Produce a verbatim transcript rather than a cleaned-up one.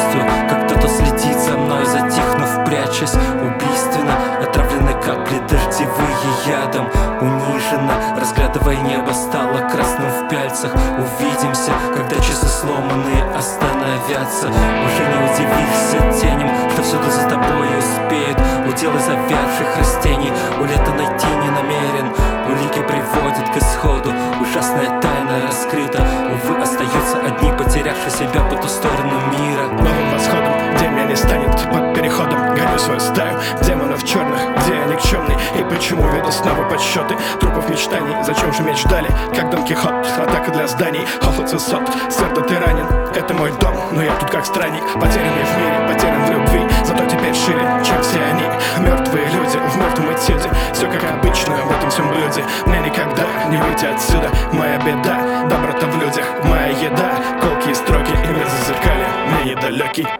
чувствую, как кто-то следит за мной, затихнув, прячась. Убийственно отравлены капли дождевые ядом. Униженно, разглядывая небо, стало красным в пяльцах. Увидимся, когда часы сломанные остановятся. Уже не удивишься теням, что всюду за тобой успеют. Удел из завядших растений у лета найти не намерен. Улики приводят к исходу, ужасная тайна раскрыта. Увы, остаются одни, потерявшие себя по ту сторону мира. Новым восходом, где меня не станет под переходом. Гоню свою стаю демонов черных, где я никчемный. И почему веду снова подсчеты трупов мечтаний? Зачем же меч дали, как Дон Кихот? Атака для зданий, холод с высот. Сердце, ты ранен, это мой дом, но я тут как странник. Потерянный в мире, потерян в любви, зато теперь шире, чем все они. Мертвые люди в мертвом этюде. Все как обычно в этом всем блюде. Мне никогда не выйти отсюда. Моя беда, доброта в людях, моя еда. Колкие строки и мир зазеркали, мне недалекий.